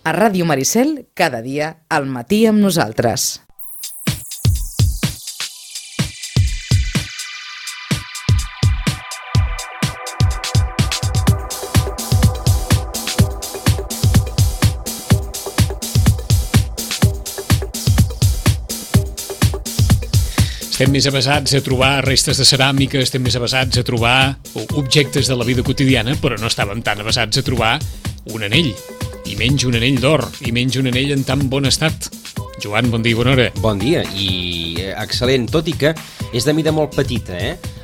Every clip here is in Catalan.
A Ràdio Maricel, cada dia al matí amb nosaltres. Estem més avesats a trobar restes de ceràmica, estem més avesats a trobar objectes de la vida quotidiana, però no estàvem tan avesats a trobar un anell, i menys un anell d'or, i menys un anell en tan bon estat. Joan, bon dia i bona hora. Bon dia, i excel·lent, tot i que és de mida molt petita,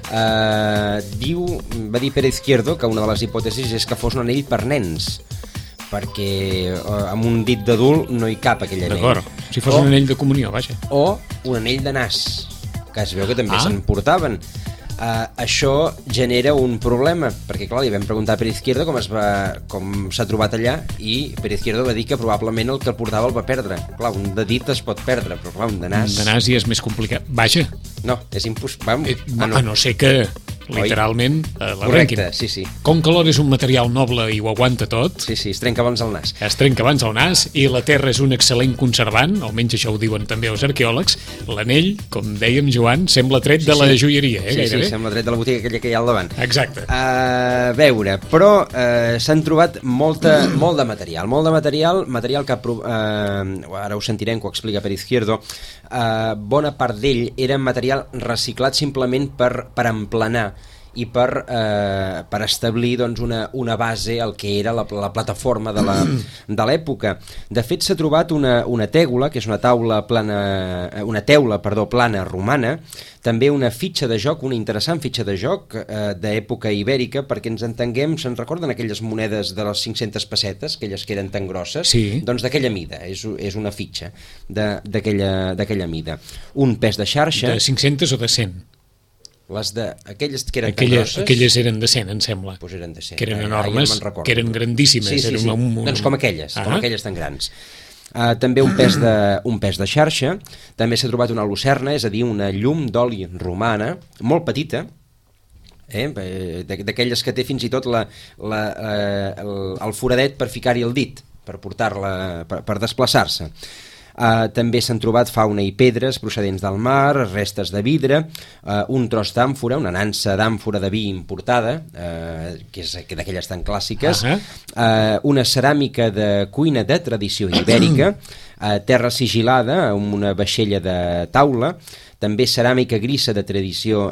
va dir Pere Izquierdo que una de les hipòtesis és que fos un anell per nens, perquè amb un dit d'adult no hi cap aquell anell. D'acord, si fos un anell de comunió, vaja. O un anell de nas, que es veu que també se'n portaven. Això genera un problema, perquè clar, li vam preguntar a Pere Izquierdo com s'ha trobat allà, i Pere Izquierdo va dir que probablement el que el portava el va perdre. Clar, un de dit es pot perdre, però clar, un de nas... Un de nas ja és més complicat. Vaja. No, és impossible. A no ser que, literalment, correcte, sí. Com que l'or és un material noble i ho aguanta tot... Sí, es trenca abans el nas. Es trenca abans el nas, i la terra és un excel·lent conservant, almenens això ho diuen també els arqueòlegs. L'anell, com dèiem, Joan, sembla tret de la joieria, gairebé. Sí, sembla tret de la botiga aquella que hi ha al davant. Exacte. A veure, però s'han trobat molt de material que ara ho sentirem que ho explica Pere Izquierdo. Bona part d'ell era material reciclat simplement per emplenar i per establir doncs, una base al que era la plataforma de l'època. De fet, s'ha trobat una teula, que és una teula plana romana, també una fitxa de joc, una interessant fitxa de joc d'època ibèrica, perquè ens entenguem, se'n recorden aquelles monedes de les 500 pessetes, aquelles que eren tan grosses? Sí. Doncs d'aquella mida, és una fitxa d'aquella mida. Un pes de xarxa... De 500 o de 100? Aquelles que eren tan grosses... Aquelles eren de 100, em sembla. Doncs eren de 100. Que eren enormes, que eren grandíssimes. Sí. Doncs com aquelles tan grans. També un pes de xarxa. També s'ha trobat una lucerna, és a dir, una llum d'oli romana, molt petita, d'aquelles que té fins i tot el foradet per ficar-hi el dit, per portar-la, per desplaçar-se. També s'han trobat fauna i pedres procedents del mar, restes de vidre, un tros d'àmfora, una nansa d'àmfora de vi importada, que és d'aquelles tan clàssiques, una ceràmica de cuina de tradició ibèrica, terra sigilada amb una vaixella de taula, també ceràmica grisa de tradició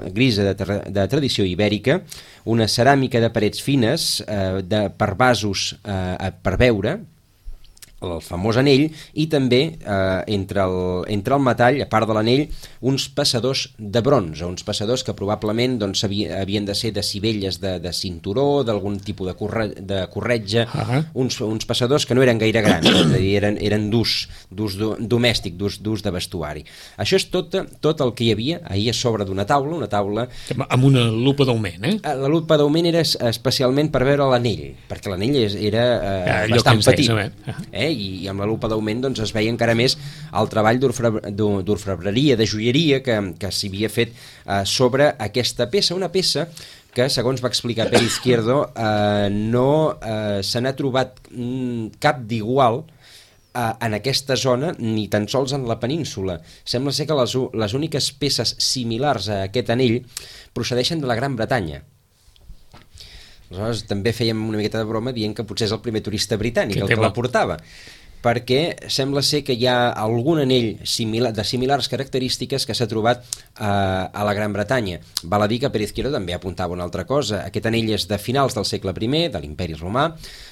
ibèrica, una ceràmica de parets fines per vasos per beure, el famós anell, i també entre el metall, a part de l'anell, uns passadors de bronze, uns passadors que probablement doncs, havien de ser de sivelles de cinturó, d'algun tipus de corretja, uns passadors que no eren gaire grans, és a dir, eren d'ús domèstic, d'ús de vestuari. Això és tot el que hi havia ahir a sobre d'una taula, amb una lupa d'augment, La lupa d'augment era especialment per veure l'anell, perquè l'anell era bastant petit. I amb la lupa d'augment doncs, es veia encara més el treball d'orfebreria, de joieria que s'hi havia fet sobre aquesta peça, una peça que, segons va explicar Pere Izquierdo, no se n'ha trobat cap d'igual en aquesta zona, ni tan sols en la península. Sembla ser que les úniques peces similars a aquest anell procedeixen de la Gran Bretanya. Aleshores, també fèiem una miqueta de broma dient que potser és el primer turista britànic el que la portava, perquè sembla ser que hi ha algun anell de similars característiques que s'ha trobat a la Gran Bretanya. Val a dir que Pere Izquierdo també apuntava una altra cosa. Aquest anell és de finals del segle I, de l'Imperi Romà,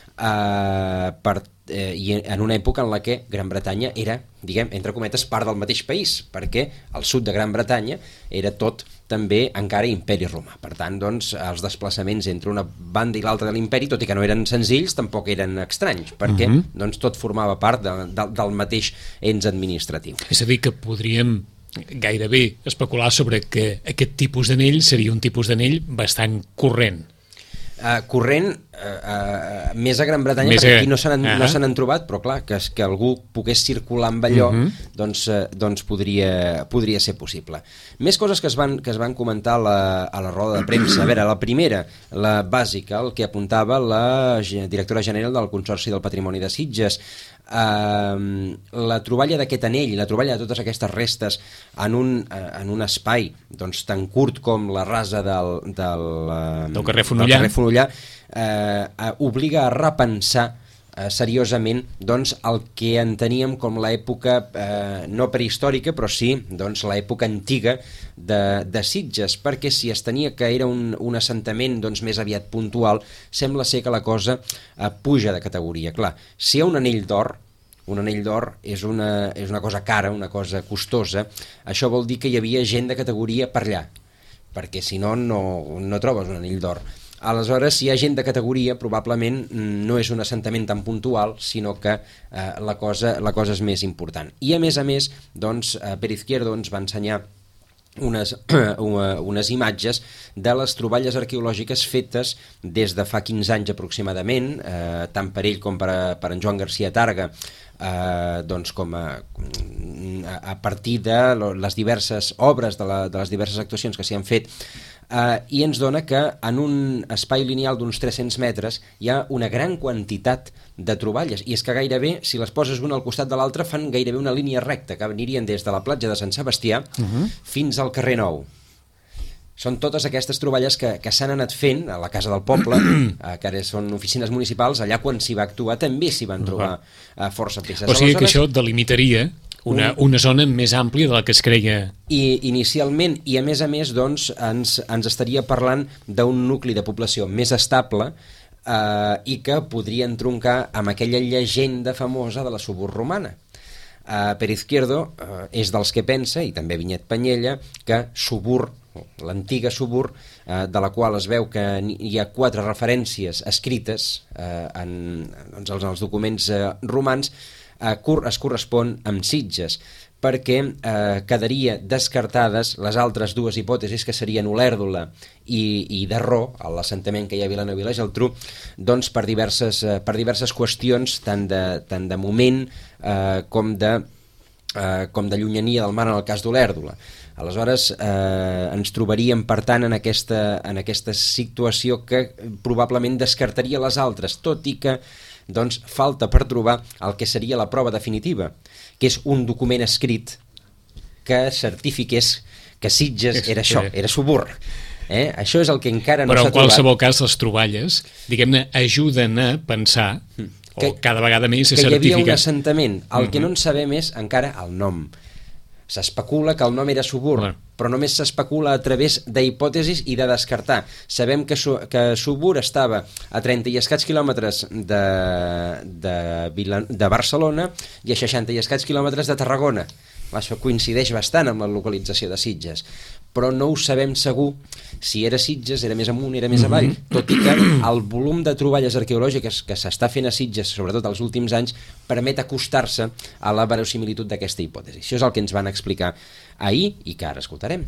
i en una època en la que Gran Bretanya era, diguem, entre cometes, part del mateix país, perquè el sud de Gran Bretanya era tot també encara Imperi Romà. Per tant, doncs, els desplaçaments entre una banda i l'altra de l'imperi, tot i que no eren senzills, tampoc eren estranys, perquè doncs, tot formava part del mateix ens administratiu. És a dir, que podríem gairebé especular sobre que aquest tipus d'anell seria un tipus d'anell bastant corrent. Corrent, més a Gran Bretanya, perquè aquí no se n'han trobat, però clar, que algú pogués circular amb allò, doncs podria ser possible. Més coses que es van comentar a la roda de premsa. A veure, la primera, la bàsica, el que apuntava la directora general del Consorci del Patrimoni de Sitges, La troballa d'aquest anell i la troballa de totes aquestes restes en un espai doncs, tan curt com la rasa del carrer Fonollar, obliga a repensar seriosament doncs, el que enteníem com l'època no prehistòrica, però sí doncs, l'època antiga de Sitges, perquè si es tenia que era un assentament doncs, més aviat puntual, sembla ser que la cosa puja de categoria. Clar, si hi ha un anell d'or és una cosa cara, una cosa costosa, això vol dir que hi havia gent de categoria per allà, perquè si no trobes un anell d'or. Aleshores, si hi ha gent de categoria, probablement no és un assentament tan puntual, sinó que la cosa és més important. I a més, doncs, Pere Izquierdo ens va ensenyar unes imatges de les troballes arqueològiques fetes des de fa 15 anys aproximadament, tant per ell com per en Joan Garcia Targa, doncs com a partir de les diverses obres, de les diverses actuacions que s'hi han fet, i ens dona que en un espai lineal d'uns 300 metres hi ha una gran quantitat de troballes, i és que gairebé, si les poses una al costat de l'altra, fan gairebé una línia recta, que anirien des de la platja de Sant Sebastià fins al carrer Nou. Són totes aquestes troballes que s'han anat fent a la Casa del Poble, que ara són oficines municipals, allà quan s'hi va actuar també s'hi van trobar força peces. O sigui que això delimitaria una zona més àmplia de la que es creia. I inicialment, i a més doncs, ens estaria parlant d'un nucli de població més estable i que podria entroncar amb aquella llegenda famosa de la suburbana. Pere Izquierdo és dels que pensa, i també Vinyet Penyella, que l'antiga Subur, de la qual es veu que hi ha 4 referències escrites en els documents romans, es correspon amb Sitges, perquè quedaria descartades les altres dues hipòtesis, que serien Olèrdola i Darró, l'assentament que hi ha a Vilanova i la Geltrú, doncs per diverses qüestions, tant de moment com de llunyania del mar en el cas d'Olèrdola. Aleshores, ens trobaríem, per tant, en aquesta situació que probablement descartaria les altres, tot i que doncs, falta per trobar el que seria la prova definitiva, que és un document escrit que certifiqués que Sitges era això, era Subur. Això és el que encara no s'ha trobat. Però en qualsevol cas les troballes, diguem-ne, ajuden a pensar, o cada vegada més se certifica, que hi havia un assentament. El que no en sabem és encara el nom. S'especula que el nom era Subur, però només s'especula a través d'hipòtesis i de descartar. Sabem que Subur estava a 30 i escaig quilòmetres de Barcelona i a 60 i escaig quilòmetres de Tarragona. Això coincideix bastant amb la localització de Sitges, però no ho sabem segur si era Sitges, era més amunt, era més avall, tot i que el volum de troballes arqueològiques que s'està fent a Sitges, sobretot els últims anys, permet acostar-se a la verosimilitud d'aquesta hipòtesi. Això és el que ens van explicar ahir i que ara escoltarem.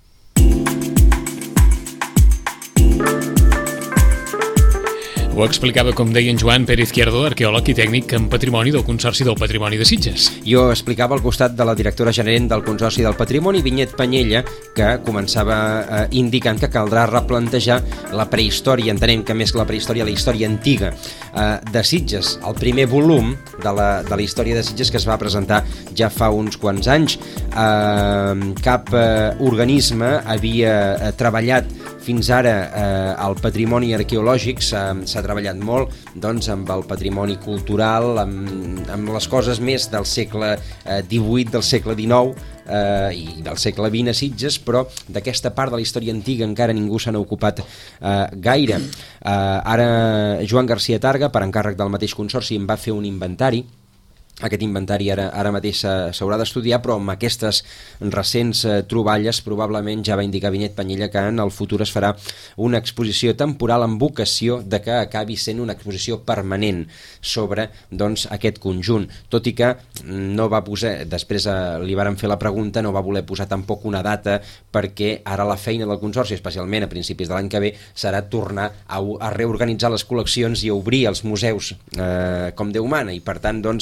Ho explicava, com deia en Joan, Pere Izquierdo, arqueòleg i tècnic en patrimoni del Consorci del Patrimoni de Sitges. Jo explicava al costat de la directora gerent del Consorci del Patrimoni, Vinyet Penyella, que començava indicant que caldrà replantejar la prehistòria, entenem que més que la prehistòria, la història antiga de Sitges. El primer volum de la història de Sitges, que es va presentar ja fa uns quants anys. Cap organisme havia treballat fins ara el patrimoni arqueològic, s'ha treballat molt doncs, amb el patrimoni cultural, amb les coses més del segle XVIII, del segle XIX i del segle XX a Sitges, però d'aquesta part de la història antiga encara ningú se n'ha ocupat gaire. Ara Joan Garcia Targa, per encàrrec del mateix consorci, en va fer un inventari. Aquest inventari ara mateix s'haurà d'estudiar, però amb aquestes recents troballes probablement ja va indicar Vinyet Penyella que en el futur es farà una exposició temporal amb vocació de que acabi sent una exposició permanent sobre doncs, aquest conjunt, tot i que no va posar, després li varen fer la pregunta, no va voler posar tampoc una data, perquè ara la feina del Consorci, especialment a principis de l'any que ve, serà tornar a reorganitzar les col·leccions i a obrir els museus com Déu mana, i per tant doncs, això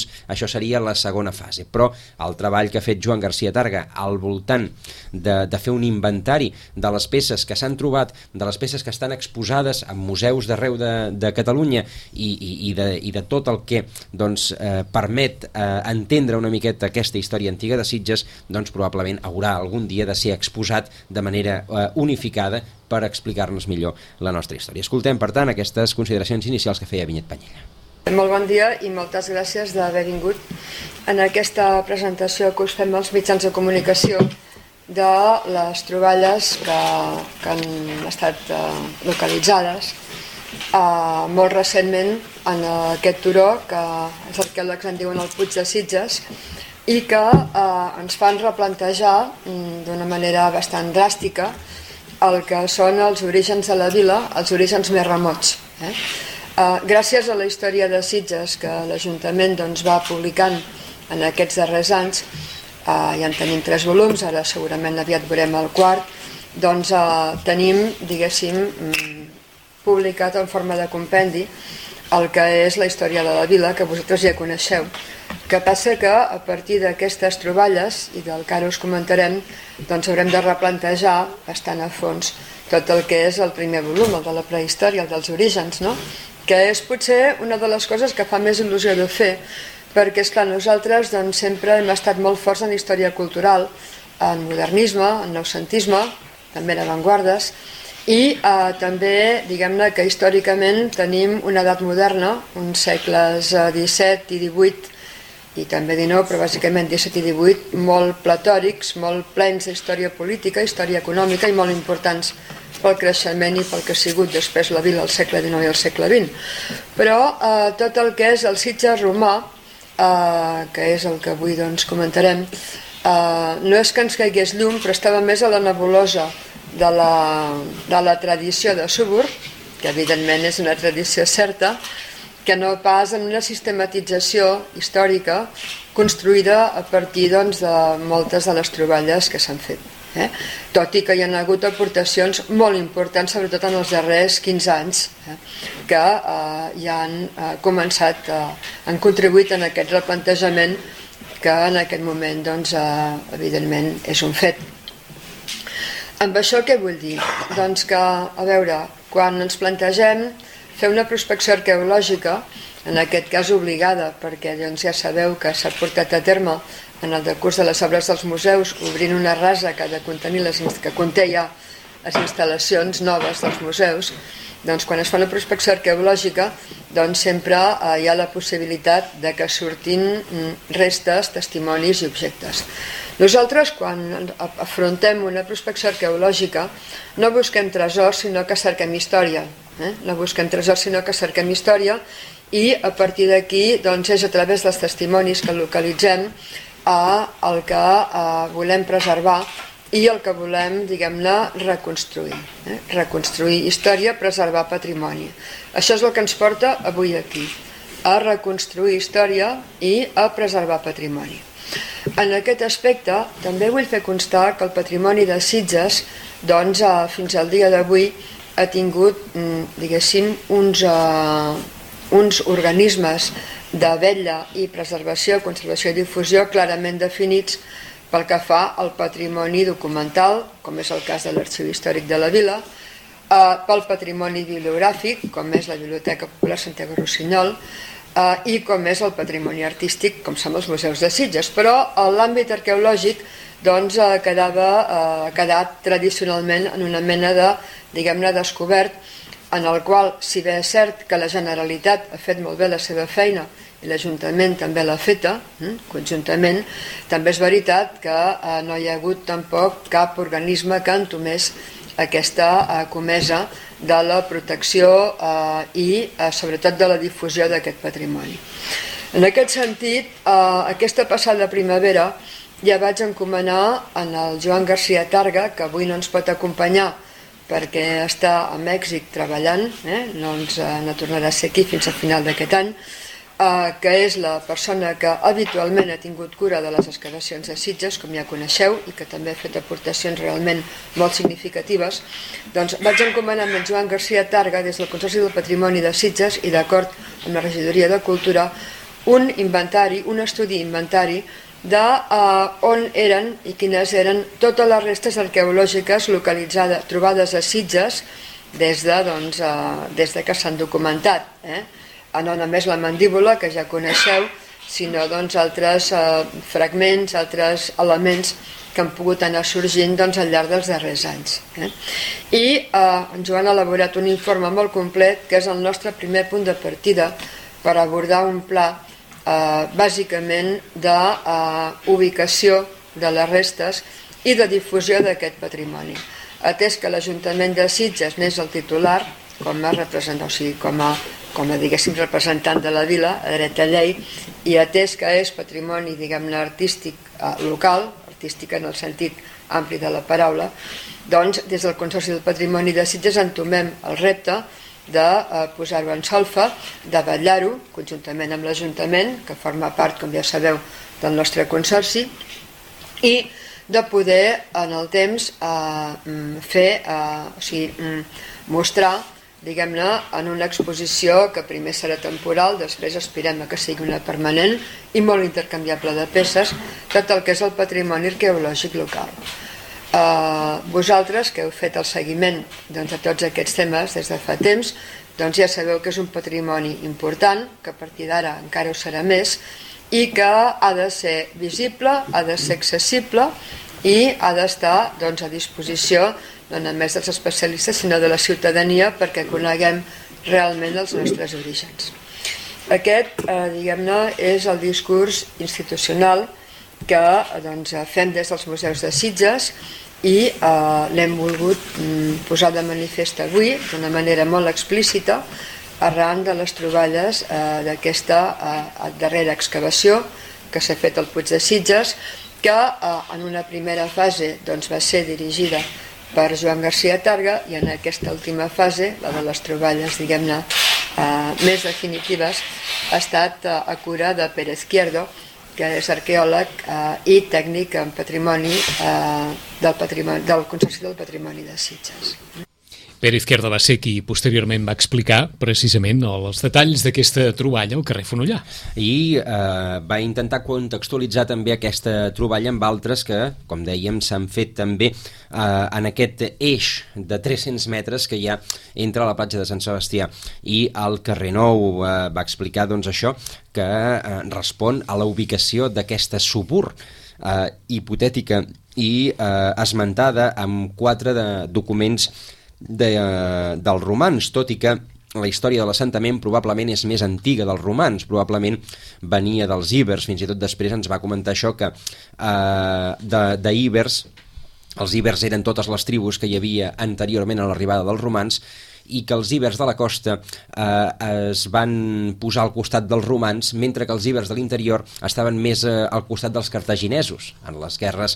això seria la segona fase. Però el treball que ha fet Joan Garcia Targa al voltant de fer un inventari de les peces que s'han trobat, de les peces que estan exposades en museus d'arreu de Catalunya i de tot el que doncs, permet entendre una miqueta aquesta història antiga de Sitges, doncs probablement haurà algun dia de ser exposat de manera unificada per explicar-nos millor la nostra història. Escoltem, per tant, aquestes consideracions inicials que feia Vinyet Panyella. Molt bon dia i moltes gràcies d'haver vingut en aquesta presentació que us fem als mitjans de comunicació de les troballes que han estat localitzades molt recentment en aquest turó, que els arqueòlegs en diuen el Puig de Sitges, i que ens fan replantejar d'una manera bastant dràstica el que són els orígens de la vila, els orígens més remots. Gràcies a la història de Sitges que l'Ajuntament va publicant en aquests darrers anys, ja en tenim 3 volums, ara segurament aviat veurem el quart, doncs tenim, diguéssim, publicat en forma de compendi el que és la història de la vila, que vosaltres ja coneixeu. Que passa que a partir d'aquestes troballes i del que ara us comentarem, doncs haurem de replantejar bastant a fons tot el que és el primer volum, el de la prehistòria, el dels orígens, no? Que és potser una de les coses que fa més il·lusió de fer, perquè és clar, nosaltres doncs, sempre hem estat molt forts en història cultural, en modernisme, en noucentisme, també en avantguardes, i també, diguem-ne, que històricament tenim una edat moderna, uns segles XVII i XVIII, i també XIX, però bàsicament XVII i XVIII, molt platòrics, molt plens d'història política, història econòmica i molt importants pel creixement i pel que ha sigut després la vila al segle XIX i al segle XX. Però tot el que és el Sitges romà, que és el que avui comentarem, no és que ens caigués llum, però estava més a la nebulosa de la tradició de Súbor, que evidentment és una tradició certa, que no pas en una sistematització històrica construïda a partir de moltes de les troballes que s'han fet. Tot i que hi ha hagut aportacions molt importants, sobretot en els darrers 15 anys, que ja han començat, han contribuït en aquest replantejament que en aquest moment, evidentment, és un fet. Amb això què vull dir? Doncs que, a veure, quan ens plantegem fer una prospecció arqueològica, en aquest cas obligada, perquè ja sabeu que s'ha portat a terme en el decurs de les obres dels museus, obrint una rasa que ha de contenir que conté ja les instal·lacions noves dels museus, doncs quan es fa una prospecció arqueològica sempre hi ha la possibilitat de que surtin restes, testimonis i objectes. Nosaltres, quan afrontem una prospecció arqueològica, no busquem tresors, sinó que cerquem història. No busquem tresors, sinó que cerquem història, i a partir d'aquí és a través dels testimonis que localitzem el que volem preservar i el que volem, diguem-ne, reconstruir. Reconstruir història, preservar patrimoni. Això és el que ens porta avui aquí, a reconstruir història i a preservar patrimoni. En aquest aspecte també vull fer constar que el patrimoni de Sitges, fins al dia d'avui, ha tingut, diguéssim, uns organismes de vetlla i preservació, conservació i difusió clarament definits pel que fa al patrimoni documental, com és el cas de l'Arxiu Històric de la Vila, pel patrimoni bibliogràfic, com és la Biblioteca Popular Santiago Rossinyol, i com és el patrimoni artístic, com són els museus de Sitges. Però l'àmbit arqueològic ha quedat tradicionalment en una mena de, diguem-ne, descobert, en el qual, si bé és cert que la Generalitat ha fet molt bé la seva feina i l'Ajuntament també l'ha feta, conjuntament, també és veritat que no hi ha hagut tampoc cap organisme que entomés aquesta comesa de la protecció i sobretot de la difusió d'aquest patrimoni. En aquest sentit, aquesta passada primavera ja vaig encomanar en el Joan Garcia Targa, que avui no ens pot acompanyar perquè està a Mèxic treballant, no tornarà a ser aquí fins al final d'aquest any, que és la persona que habitualment ha tingut cura de les excavacions de Sitges, com ja coneixeu, i que també ha fet aportacions realment molt significatives. Doncs vaig encomanar amb el Joan Garcia Targa des del Consorci del Patrimoni de Sitges i d'acord amb la Regidoria de Cultura un inventari, un estudi inventari de on eren i quines eren totes les restes arqueològiques localitzades, trobades a Sitges des de que s'han documentat. No només la mandíbula, que ja coneixeu, sinó altres fragments, altres elements que han pogut anar sorgint al llarg dels darrers anys. I ens ho han elaborat un informe molt complet, que és el nostre primer punt de partida per abordar un pla bàsicament d'ubicació de les restes i de difusió d'aquest patrimoni. Atès que l'Ajuntament de Sitges n'és el titular, com a representant de la vila, a dreta llei, i atès que és patrimoni, diguem-ne, artístic local, artístic en el sentit ampli de la paraula, doncs des del Consorci del Patrimoni de Sitges entomem el repte de posar-ho en solfa, de vetllar-ho conjuntament amb l'Ajuntament, que forma part, com ja sabeu, del nostre consorci, i de poder en el temps mostrar, diguem-ne, en una exposició que primer serà temporal, després aspirem a que sigui una permanent i molt intercanviable de peces, tot el que és el patrimoni arqueològic local. Vosaltres, que heu fet el seguiment de tots aquests temes des de fa temps, ja sabeu que és un patrimoni important, que a partir d'ara encara ho serà més, i que ha de ser visible, ha de ser accessible i ha d'estar a disposició no només dels especialistes sinó de la ciutadania perquè coneguem realment els nostres orígens. Aquest, diguem-ne, és el discurs institucional que fem des dels museus de Sitges i l'hem volgut posar de manifest avui d'una manera molt explícita arran de les troballes d'aquesta darrera excavació que s'ha fet al Puig de Sitges, que en una primera fase va ser dirigida per Joan García Targa i en aquesta última fase, la de les troballes, diguem-ne, més definitives, ha estat a cura de Pere Izquierdo, que és arqueòleg i tècnic en patrimoni del Consorci del Patrimoni de Sitges. Pere Izquierdo va ser qui posteriorment va explicar precisament els detalls d'aquesta troballa al carrer Fonollà. I va intentar contextualitzar també aquesta troballa amb altres que, com dèiem, s'han fet també en aquest eix de 300 metres que hi ha entre la platja de Sant Sebastià i el carrer Nou. Va explicar això, que respon a la ubicació d'aquesta subur hipotètica i esmentada amb 4 documents dels romans, tot i que la història de l'assentament probablement és més antiga dels romans, probablement venia dels íbers, fins i tot després ens va comentar això que d'íbers, els íbers eren totes les tribus que hi havia anteriorment a l'arribada dels romans i que els íbers de la costa es van posar al costat dels romans, mentre que els íbers de l'interior estaven més al costat dels cartaginesos, en les guerres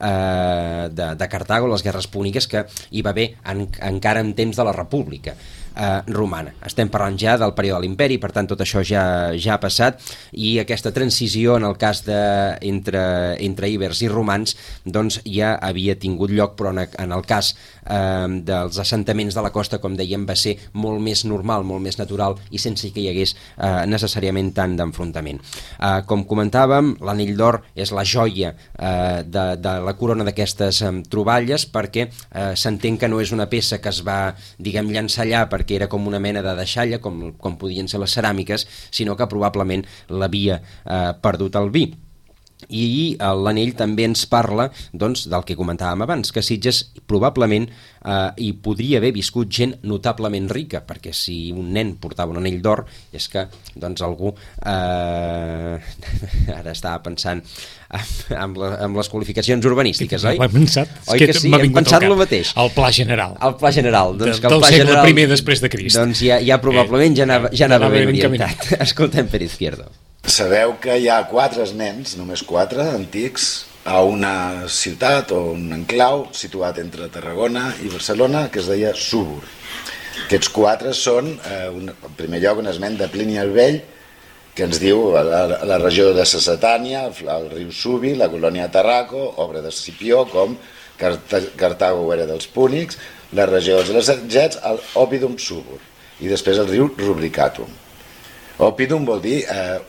de Cartago, les guerres púniques que hi va haver encara en temps de la República romana. Estem parlant ja del període de l'imperi, per tant tot això ja ha passat, i aquesta transició en el cas entre íbers i romans doncs ja havia tingut lloc, però en el cas dels assentaments de la costa, com dèiem, va ser molt més normal, molt més natural i sense que hi hagués necessàriament tant d'enfrontament. Com comentàvem, l'anell d'or és la joia de la corona d'aquestes troballes, perquè s'entén que no és una peça que es va, diguem, llançar allà perquè era com una mena de deixalla, com podien ser les ceràmiques, sinó que probablement l'havia perdut el vi. I l'anell també ens parla doncs, del que comentàvem abans, que Sitges probablement hi podria haver viscut gent notablement rica, perquè si un nen portava un anell d'or és que doncs, algú ara estava pensant amb les qualificacions urbanístiques, oi? Ho he pensat. Oi que sí? Hem pensat el mateix. El Pla General. El Pla General. Del segle I després de Crist. Doncs ja probablement ja anava ben orientat. Escoltem Pere Izquierdo. Sabeu que hi ha 4 esments, només 4, antics, a una ciutat o un enclau situat entre Tarragona i Barcelona que es deia Súbor. Aquests 4 són, en primer lloc, un esment de Plini el Vell, que ens diu la regió de Sacetània, el riu Subi, la colònia Tarraco, obra de Scipió, com Cartago era dels púnics, la regió dels Gets, el Oppidum Súbor, i després el riu Rubricatum. Oppidum vol dir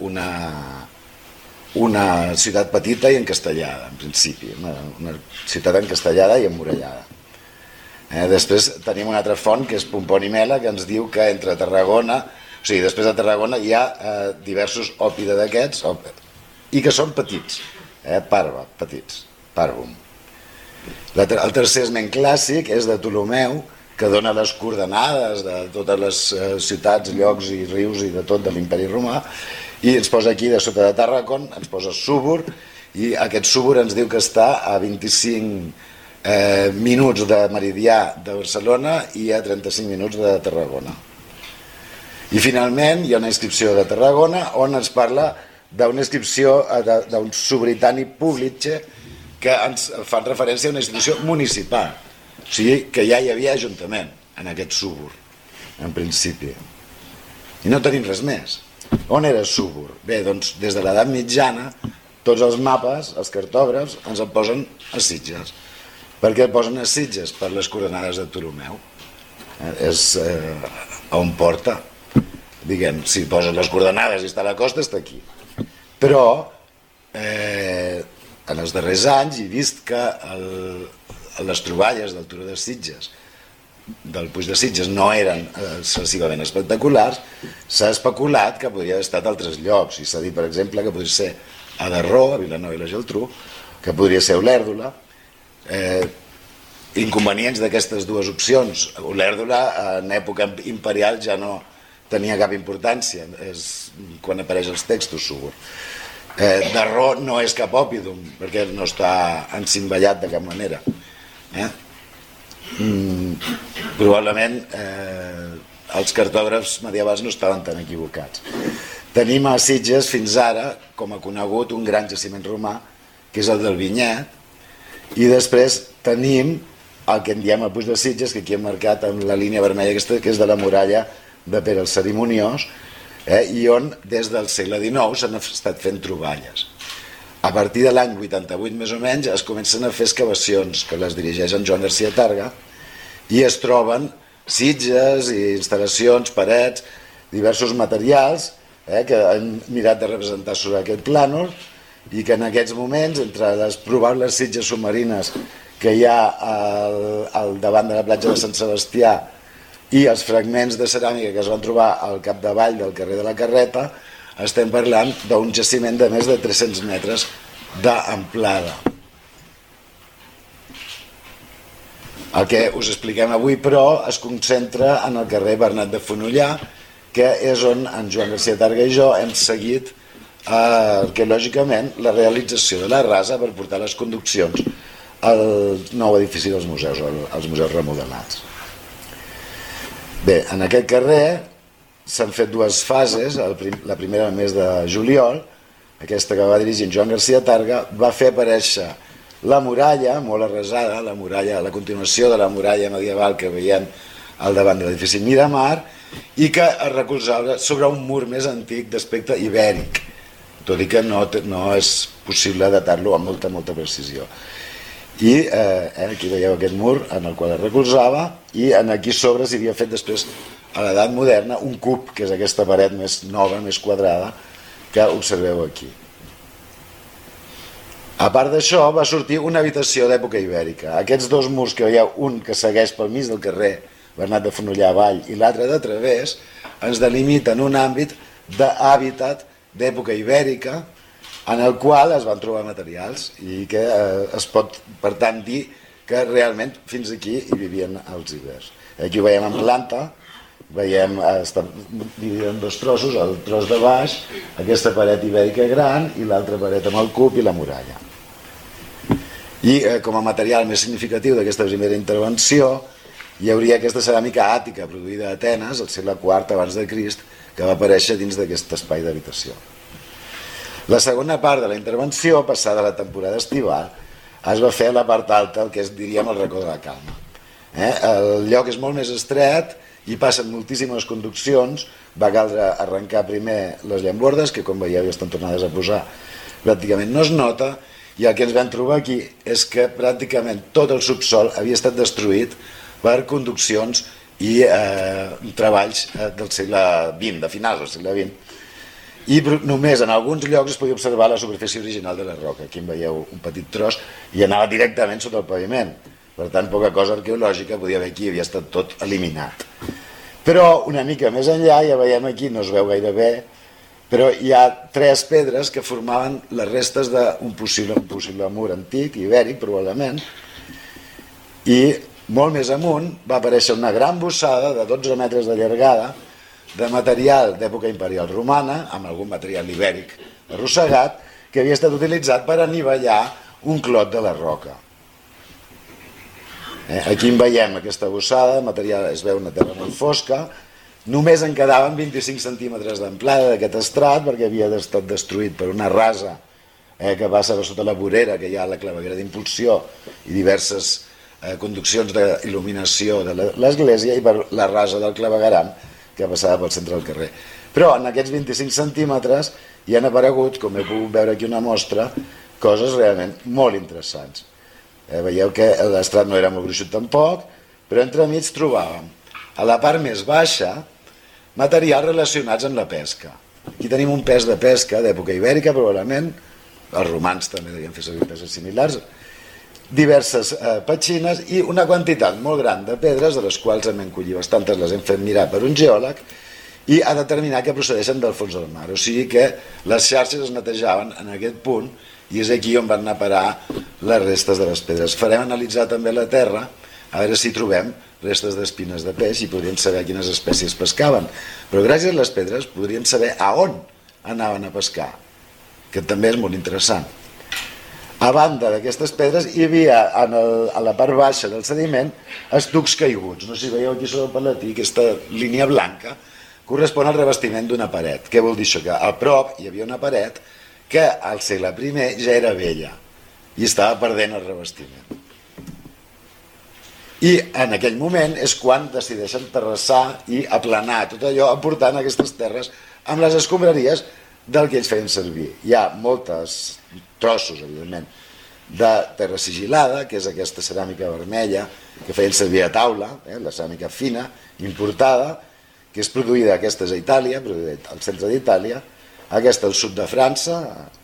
una ciutat petita i encastellada, en principi, una ciutat encastellada i emmurallada. Després tenim una altra font, que és Pomponi Mela, que ens diu que entre Tarragona, o sigui, després de Tarragona hi ha diversos òpida d'aquests, i que són petits, parva, petits, parvum. El tercer esment clàssic és de Ptolemeu, que dona les coordenades de totes les ciutats, llocs i rius i de tot de l'imperi romà, i ens posa aquí, de sota de Tàrracon, ens posa Súbor, i aquest Súbor ens diu que està a 25 minuts de meridià de Barcelona i a 35 minuts de Tarragona. I finalment hi ha una inscripció de Tarragona on ens parla d'una inscripció d'un subritani Publice que ens fan referència a una institució municipal, o sigui que ja hi havia ajuntament en aquest Súbor, en principi. I no tenim res més. On era Súbor? Bé, doncs des de l'edat mitjana tots els mapes, els cartògrafs, ens el posen a Sitges. Per què el posen a Sitges? Per les coordenades de Ptolemeu. És on porta. Diguem, si poses les coordenades i està a la costa, està aquí. Però en els darrers anys he vist que les troballes del Turó de Sitges, del Puig de Sitges, no eren excessivament espectaculars. S'ha especulat que podria haver estat a altres llocs, i s'ha dit, per exemple, que podria ser a Darró, a Vilanova i la Geltrú, que podria ser Olèrdola. Inconvenients d'aquestes dues opcions. Olèrdola en època imperial ja no tenia cap importància, és quan apareix els textos Súbor. Darró no és cap òpidum, perquè no està encimballat de cap manera. Probablement els cartògrafs medievals no estaven tan equivocats. Tenim a Sitges fins ara com a conegut un gran jaciment romà, que és el del Vinyet, i després tenim el que en diem el Puig de Sitges, que aquí hem marcat amb la línia vermella aquesta, que és de la muralla de Pere el Cerimoniós, i on des del segle XIX s'han estat fent troballes. A partir de l'any 88 més o menys es comencen a fer excavacions que les dirigeix en Joan Garcia Targa i es troben sitges i instal·lacions, parets, diversos materials que han mirat de representar sobre aquest plànol i que en aquests moments, entre les probables sitges submarines que hi ha al davant de la platja de Sant Sebastià i els fragments de ceràmica que es van trobar al capdavall del carrer de la Carreta, estem parlant d'un jaciment de més de 300 metres d'amplada. El que us expliquem avui, però, es concentra en el carrer Bernat de Fonollar, que és on en Joan Garcia Targa i jo hem seguit arqueològicament la realització de la rasa per portar les conduccions al nou edifici dels museus, als museus remodelats. Bé, en aquest carrer s'han fet dues fases. La primera, el mes de juliol, aquesta que va dirigir Joan Garcia Targa, va fer aparèixer la muralla, molt arrasada, la continuació de la muralla medieval que veiem al davant de l'edifici Miramar, i que es recolzava sobre un mur més antic d'aspecte ibèric, tot i que no és possible datar-lo amb molta precisió. I aquí veieu aquest mur en el qual es recolzava, i aquí sobre s'hi havia fet després, a l'edat moderna, un cub, que és aquesta paret més nova, més quadrada, que observeu aquí. A part d'això, va sortir una habitació d'època ibèrica. Aquests dos murs que veieu, un que segueix pel mig del carrer Bernat de Fonollar avall i l'altre de través, ens delimiten un àmbit d'hàbitat d'època ibèrica en el qual es van trobar materials i que es pot, per tant, dir que realment fins aquí hi vivien els ibers. Aquí ho veiem en planta, veiem, està dividit en dos trossos, el tros de baix, aquesta paret ibèrica gran i l'altra paret amb el cub i la muralla. I com a material més significatiu d'aquesta primera intervenció hi hauria aquesta ceràmica àtica produïda a Atenes al segle IV abans de Crist, que va aparèixer dins d'aquest espai d'habitació. La segona part de la intervenció, passada la temporada estival, es va fer a la part alta, el que diríem el racó de la Calma. El lloc és molt més estret i passen moltíssimes conduccions. Va caldre arrencar primer les llambordes, que com veieu ja estan tornades a posar, pràcticament no es nota, i el que ens vam trobar aquí és que pràcticament tot el subsol havia estat destruït per conduccions i treballs del segle XX, de finals del segle XX, i només en alguns llocs es podia observar la superfície original de la roca. Aquí en veieu un petit tros i anava directament sota el paviment. Per tant, poca cosa arqueològica podia haver aquí, havia estat tot eliminat. Però una mica més enllà, ja veiem aquí, no es veu gaire bé, però hi ha 3 pedres que formaven les restes d'un possible mur antic, ibèric probablement, i molt més amunt va aparèixer una gran bossada de 12 metres de llargada de material d'època imperial romana, amb algun material ibèric arrossegat, que havia estat utilitzat per anivellar un clot de la roca. Aquí en veiem aquesta bossada, material, es veu una terra molt fosca, només en quedaven 25 centímetres d'amplada d'aquest estrat, perquè havia estat destruït per una rasa que passa per sota la vorera, que hi ha la claveguera d'impulsió i diverses conduccions d'il·luminació de l'església, i per la rasa del clavegueram que passava pel centre del carrer. Però en aquests 25 centímetres hi han aparegut, com he pogut veure aquí una mostra, coses realment molt interessants. Veieu que l'estrat no era molt gruixut tampoc, però entremig trobàvem a la part més baixa materials relacionats amb la pesca. Aquí tenim un pes de pesca d'època ibèrica, probablement, els romans també devien fer servir peces similars, diverses petxines i una quantitat molt gran de pedres, de les quals hem encollit bastantes, les hem fet mirar per un geòleg, i a determinar que procedeixen del fons del mar. O sigui que les xarxes es netejaven en aquest punt, i és aquí on van anar a parar les restes de les pedres. Farem analitzar també la terra, a veure si trobem restes d'espines de peix i podríem saber quines espècies pescaven. Però gràcies a les pedres podríem saber a on anaven a pescar, que també és molt interessant. A banda d'aquestes pedres hi havia a la part baixa del sediment estucs caiguts. No sé si veieu aquí sobre el palatí, aquesta línia blanca correspon al revestiment d'una paret. Què vol dir això? Que a prop hi havia una paret que al segle I ja era vella i estava perdent el revestiment. I en aquell moment és quan decideixen terrassar i aplanar tot allò, aportant aquestes terres amb les escombraries del que ells feien servir. Hi ha molts trossos, evidentment, de terra sigilada, que és aquesta ceràmica vermella que feien servir a taula, la ceràmica fina, importada, que és produïda, aquesta és a Itàlia, produïda al centre d'Itàlia, aquesta al sud de França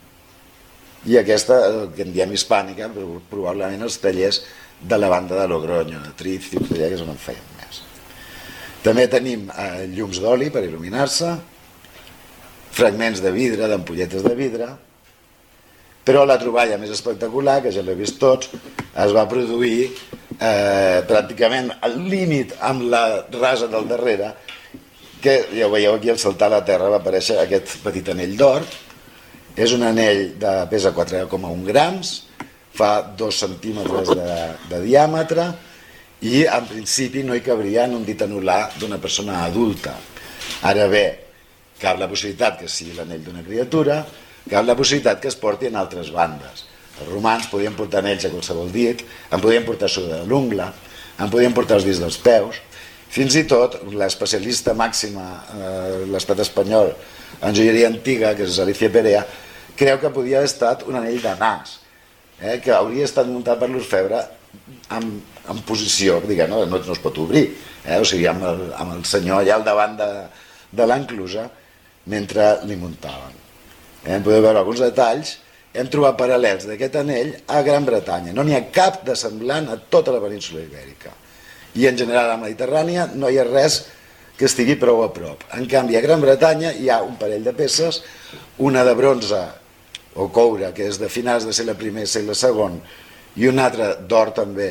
i aquesta, que en diem hispànica, probablement els tallers de la banda de Logroño, de Trício, que és on en feien més. També tenim llums d'oli per il·luminar-se, fragments de vidre, d'ampolletes de vidre, però la troballa més espectacular, que ja l'he vist tots, es va produir pràcticament al límit amb la rasa del darrere, que ja ho veieu aquí, al saltar la terra va aparèixer aquest petit anell d'or. És un anell de pesa 4,1 grams, fa 2 centímetres de diàmetre i en principi no hi cabria en un dit anular d'una persona adulta. Ara bé, cap la possibilitat que sigui l'anell d'una criatura, cap la possibilitat que es porti en altres bandes. Els romans podien portar anells a qualsevol dit, en podien portar sobre de l'ungla, en podien portar els dits dels peus. Fins i tot l'especialista màxima l'estat espanyol en joieria antiga, que és Alicia Perea, creu que podia haver estat un anell de nas, que hauria estat muntat per l'orfebre en posició, diguem, no es pot obrir, o sigui, amb el senyor allà al davant de l'enclusa mentre li muntaven. Podeu veure alguns detalls. Hem trobat paral·lels d'aquest anell a Gran Bretanya. No n'hi ha cap de semblant a tota la península ibèrica. I en general a la Mediterrània no hi ha res que estigui prou a prop. En canvi, a Gran Bretanya hi ha un parell de peces, una de bronze o coure, que és de finals de segle I, segle II, i una altra d'or també,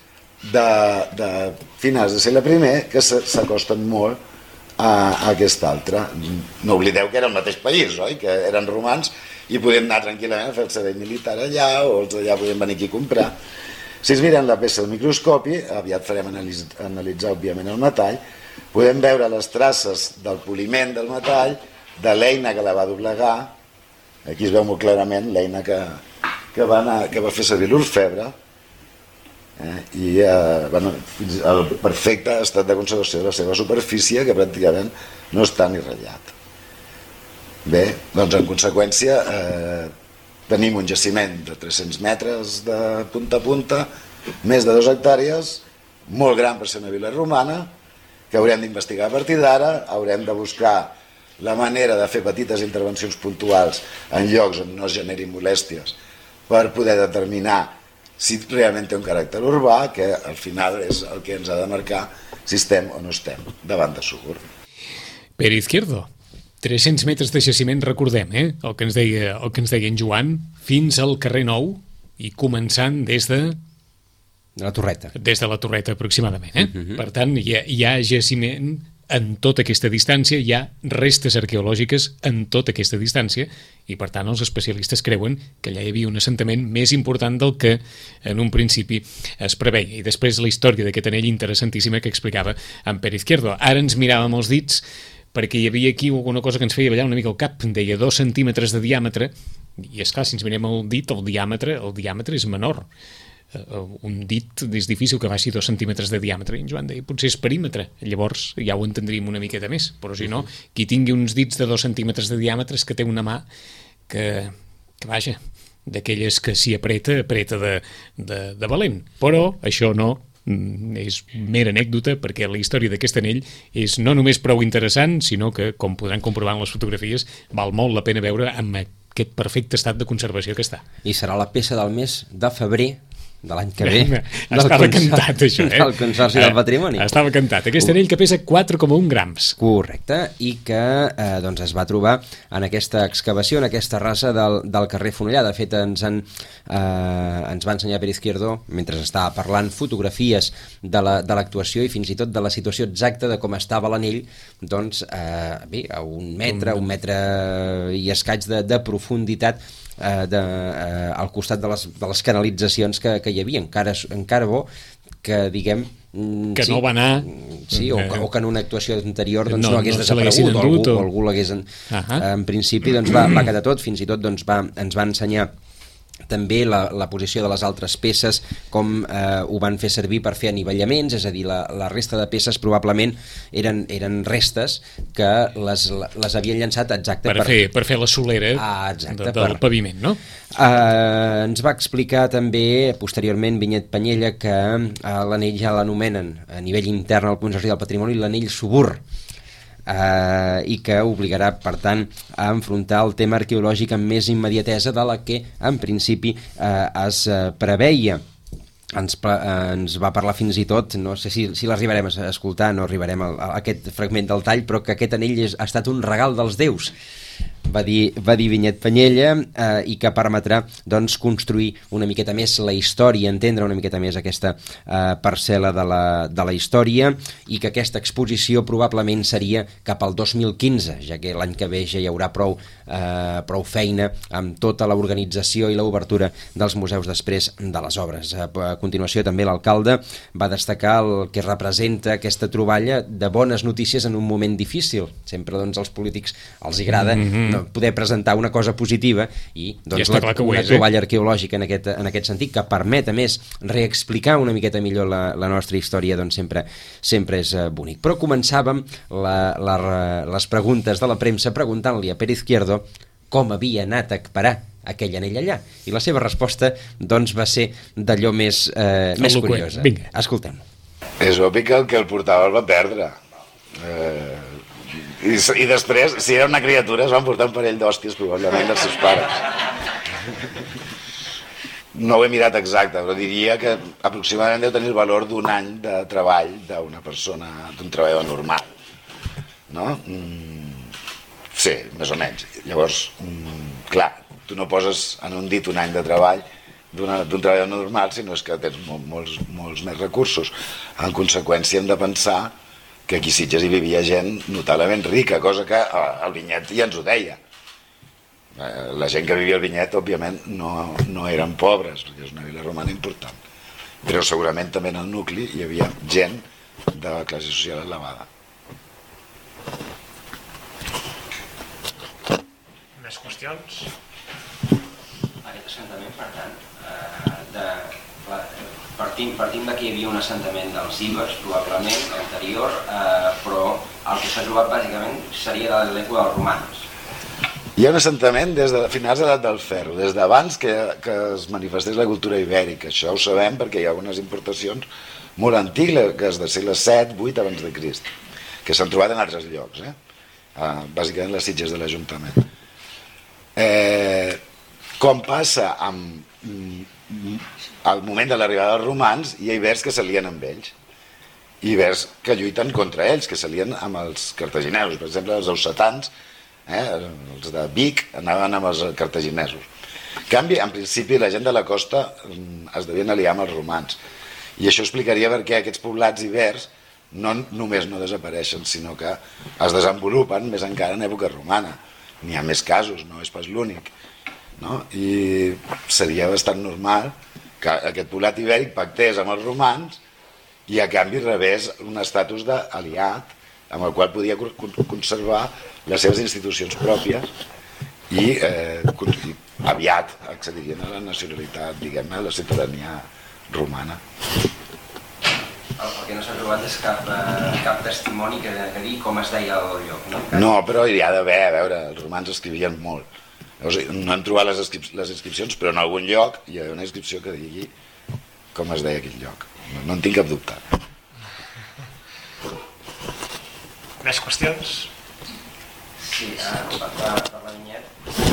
de finals de segle I, que s'acosten molt a aquesta altra. No oblideu que era el mateix país, oi? Que eren romans i podien anar tranquil·lament a fer el servei militar allà, o els d'allà podien venir aquí a comprar. Si es miren la peça al microscopi, aviat farem analitzar òbviament el metall, podem veure les traces del poliment del metall, de l'eina que la va doblegar, aquí es veu molt clarament l'eina que va fer servir l'orfebre, i el perfecte estat de conservació de la seva superfície, que pràcticament no està ni ratllat. Bé, doncs en conseqüència tenim un jaciment de 300 metres de punta a punta, més de 2 hectàrees, molt gran per ser una vila romana, que haurem d'investigar a partir d'ara, haurem de buscar la manera de fer petites intervencions puntuals en llocs on no es generin molèsties per poder determinar si realment té un caràcter urbà, que al final és el que ens ha de marcar si estem o no estem davant de Súbur. Pere Izquierdo, 300 metres de jaciment, recordem, el que ens deia en Joan, fins al carrer Nou i començant des de la Torreta. Des de la Torreta, aproximadament. Per tant, hi ha jaciment en tota aquesta distància, hi ha restes arqueològiques en tota aquesta distància i, per tant, els especialistes creuen que allà hi havia un assentament més important del que en un principi es preveia. I després la història d'aquest anell interessantíssima que explicava en Pere Izquierdo. Ara ens miràvem els dits perquè hi havia aquí alguna cosa que ens feia ballar una mica el cap. Deia 2 centímetres de diàmetre i, esclar, si ens mirem el dit, el diàmetre és menor. Un dit és difícil que baixi 2 centímetres de diàmetre, i en Joan deia potser és perímetre, llavors ja ho entendríem una miqueta més, però si no, qui tingui uns dits de 2 centímetres de diàmetre és que té una mà que vaja, d'aquelles que si apreta de valent, però això no és mera anècdota, perquè la història d'aquest anell és no només prou interessant, sinó que, com podran comprovar en les fotografies, val molt la pena veure amb aquest perfecte estat de conservació que està. I serà la peça del mes de febrer de l'any que ve. Estava cantat, això, del Consorci del Patrimoni. Estava cantat. Aquest anell que pesa 4,1 grams. Correcte, i que doncs es va trobar en aquesta excavació, en aquesta rasa del carrer Fonellà. De fet, ens va ensenyar Pere Izquierdo, mentre estava parlant, fotografies de l'actuació i fins i tot de la situació exacta de com estava l'anell, doncs, bé, a un metre i escaig de profunditat al costat de les canalitzacions que hi havia. Encara bo que, diguem, que sí, no va anar o que en una actuació anterior doncs, no hagués desaparegut o algú l'hagués en principi doncs va quedar tot. Fins i tot doncs, ens va ensenyar també la posició de les altres peces, com ho van fer servir per fer anivellaments, és a dir, la resta de peces probablement eren restes que les havien llançat exacte per fer la solera del paviment, no? Ens va explicar també posteriorment Vinyet Penyella que l'anell ja l'anomenen a nivell intern al Consorci del Patrimoni l'anell Súbur, i que obligarà, per tant, a enfrontar el tema arqueològic amb més immediatesa de la que, en principi, es preveia. Ens va parlar fins i tot, no sé si l'arribarem a escoltar, no arribarem a aquest fragment del tall, però que aquest anell ha estat un regal dels déus. Va dir Vinyet Penyella, i que permetrà doncs, construir una miqueta més la història, entendre una miqueta més aquesta parcel·la de la història, i que aquesta exposició probablement seria cap al 2015, ja que l'any que ve ja hi haurà prou feina amb tota l'organització i l'obertura dels museus després de les obres. A continuació també l'alcalde va destacar el que representa aquesta troballa de bones notícies en un moment difícil. Sempre doncs, als polítics els agrada poder presentar una cosa positiva i doncs, una troballa arqueològica en aquest sentit, que permet a més reexplicar una miqueta millor la nostra història, doncs sempre és bonic. Però començàvem les preguntes de la premsa preguntant-li a Pere Izquierdo com havia anat a parar aquell anell allà, i la seva resposta doncs va ser d'allò més curiosa. Vinga. Escoltem. És obvi que el portava el va perdre. I després, si era una criatura, es van portar un parell d'hòsties probablement dels seus pares. No ho he mirat exacte, però diria que aproximadament deu tenir el valor d'un any de treball d'una persona, d'un treballador normal, no? Sí, més o menys. Llavors, clar, tu no poses en un dit un any de treball d'un treballador normal, sinó que tens molts més recursos. En conseqüència, hem de pensar que aquí a Sitges hi vivia gent notablement rica, cosa que el Vinyet ja ens ho deia. La gent que vivia al Vinyet, òbviament, no eren pobres, perquè és una vila romana important. Però segurament també en el nucli hi havia gent de la classe social elevada. Més qüestions? Aquest assentament, per tant, partint de que hi havia un assentament dels Ibers, probablement, anterior, però el que s'ha trobat bàsicament seria de l'època dels romans. Hi ha un assentament des de finals de l'edat del ferro, des d'abans que es manifestés la cultura ibèrica. Això ho sabem perquè hi ha algunes importacions molt antigues, del segle VII, VIII abans de Crist, que s'han trobat en altres llocs. bàsicament les sitges de l'Ajuntament. Com passa al moment de l'arribada dels romans, hi ha ibers que s'alien amb ells, i ibers que lluiten contra ells, que s'alien amb els cartaginesos. Per exemple, els occitans, els de Vic, anaven amb els cartaginesos. En canvi, en principi, la gent de la costa es devien aliar amb els romans. I això explicaria per què aquests poblats ibers no només no desapareixen, sinó que es desenvolupen més encara en època romana. N'hi ha més casos, no és pas l'únic. I seria bastant normal que aquest poblat ibèric pactés amb els romans i a canvi rebés un estatus d'aliat amb el qual podia conservar les seves institucions pròpies i aviat accedirien a la nacionalitat, diguem-ne, a la ciutadania romana. El que no s'ha trobat és cap testimoni que digui com es deia el lloc, no? No, però hi ha d'haver, a veure, els romans escrivien molt. No hem trobat les inscripcions, però en algun lloc hi ha una inscripció que digui com es deia aquell lloc. No en tinc cap dubte. Més qüestions? Sí, per la vinyet.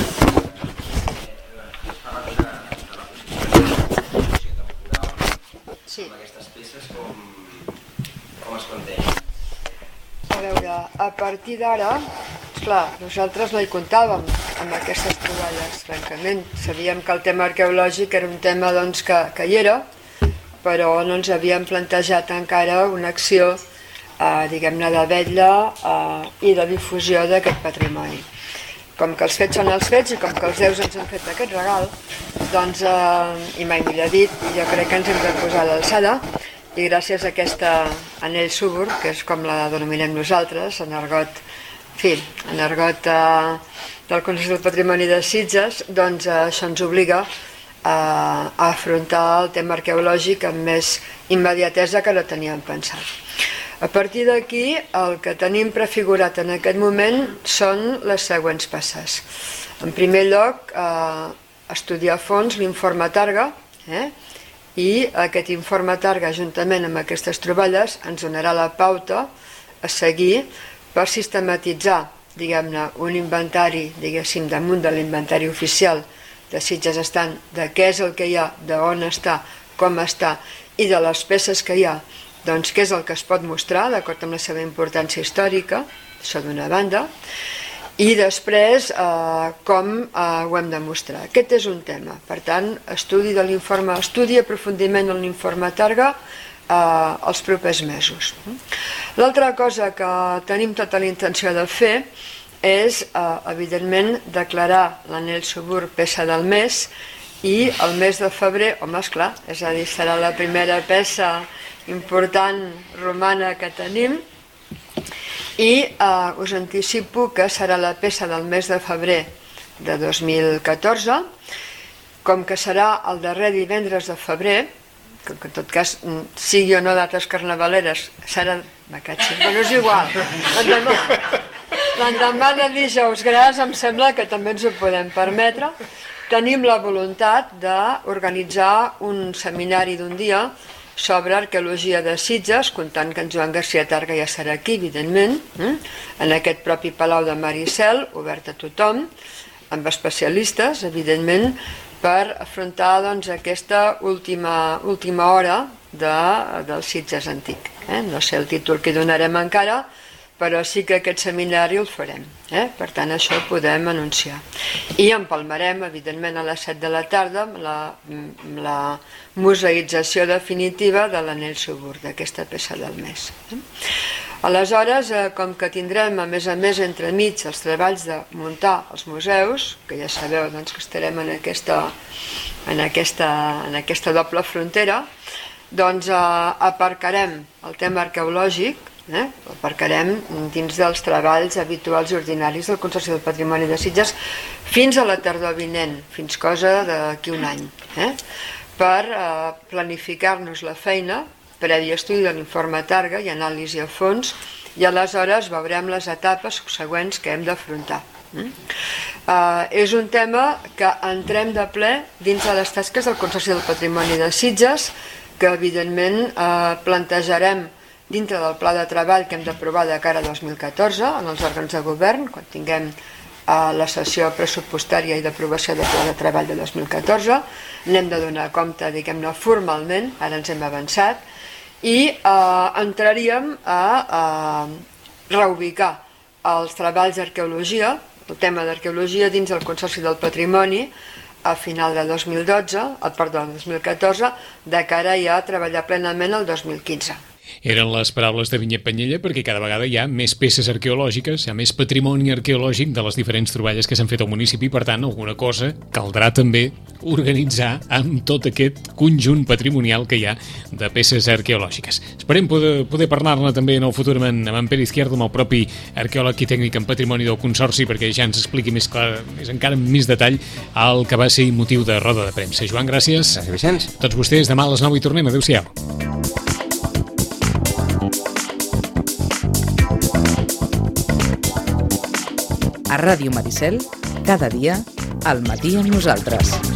Sí. Aquestes peces com es plantegen? A veure, a partir d'ara, clar, nosaltres no hi comptàvem amb aquestes troballes, francament. Sabíem que el tema arqueològic era un tema doncs, que hi era, però no ens havíem plantejat encara una acció, diguem-ne, de vetlla i de difusió d'aquest patrimoni. Com que els fets són els fets i com que els déus ens han fet aquest regal, doncs, i mai millor dit, jo crec que ens hem de posar a l'alçada, i gràcies a aquesta anell súbur, que és com la denominem nosaltres, en argot del Consell del Patrimoni de Sitges, doncs això ens obliga a afrontar el tema arqueològic amb més immediatesa que no teníem pensat. A partir d'aquí, el que tenim prefigurat en aquest moment són les següents passes. En primer lloc, estudiar a fons l'informe Targa, i aquest informe Targa, juntament amb aquestes troballes, ens donarà la pauta a seguir per sistematitzar, diguem-ne, un inventari, diguéssim, damunt de l'inventari oficial de Sitges estant, de què és el que hi ha, d'on està, com està, i de les peces que hi ha, doncs què és el que es pot mostrar, d'acord amb la seva importància històrica, això d'una banda, i després com ho hem de mostrar. Aquest és un tema. Per tant, estudi i aprofundiment en l'informe Targa els propers mesos. L'altra cosa que tenim tota la intenció de fer és, evidentment, declarar l'anell súbur peça del mes i el mes de febrer, home, esclar, és a dir, serà la primera peça important romana que tenim i us anticipo que serà la peça del mes de febrer de 2014, com que serà el darrer divendres de febrer, que en tot cas sigui o no dates carnavaleres, serà... Bueno, és igual. L'endemà de dijous gras em sembla que també ens ho podem permetre. Tenim la voluntat d'organitzar un seminari d'un dia sobre arqueologia de Sitges, comptant que en Joan García Targa ja serà aquí, evidentment, en aquest propi Palau de Maricel, obert a tothom, amb especialistes, evidentment, per afrontar aquesta última hora del Sitges antic. No sé el títol que donarem encara, però sí que aquest seminari el farem. Per tant, això ho podem anunciar. I empalmarem, evidentment, a les 7 de la tarda amb la museïtzació definitiva de l'anell súbur, d'aquesta peça del mes. Aleshores, com que tindrem, a més, entremig els treballs de muntar els museus, que ja sabeu que estarem en aquesta doble frontera, doncs aparcarem el tema arqueològic, aparcarem dins dels treballs habituals i ordinaris del Consorci del Patrimoni de Sitges fins a la tardor vinent, fins cosa d'aquí un any, per planificar-nos la feina, previ estudi de l'informe Targa i anàlisi a fons, i aleshores veurem les etapes subsegüents que hem d'afrontar. És un tema que entrem de ple dins de les tasques del Consorci del Patrimoni de Sitges, que evidentment plantejarem dintre del pla de treball que hem d'aprovar de cara a 2014 en els òrgans de govern, quan tinguem la sessió pressupostària i d'aprovació del pla de treball de 2014, n'hem de donar compte, diguem-ne, formalment, ara ens hem avançat, i entraríem a reubicar els treballs d'arqueologia, el tema d'arqueologia dins el Consorci del Patrimoni a final de 2014, de cara ja a treballar plenament el 2015. Eren les paraules de Vinyet Penyella, perquè cada vegada hi ha més peces arqueològiques, hi ha més patrimoni arqueològic de les diferents troballes que s'han fet al municipi, per tant, alguna cosa caldrà també organitzar amb tot aquest conjunt patrimonial que hi ha de peces arqueològiques. Esperem poder parlar-ne també en el futur amb en Pere Izquierdo, amb el propi arqueòleg i tècnic en patrimoni del Consorci, perquè ja ens expliqui més clar, encara amb més detall, el que va ser motiu de roda de premsa. Joan, gràcies. Gràcies, Vicenç. Tots vostès, demà a les 9 hi tornem. Adéu-siau. A Ràdio Maricel, cada dia, al matí amb nosaltres.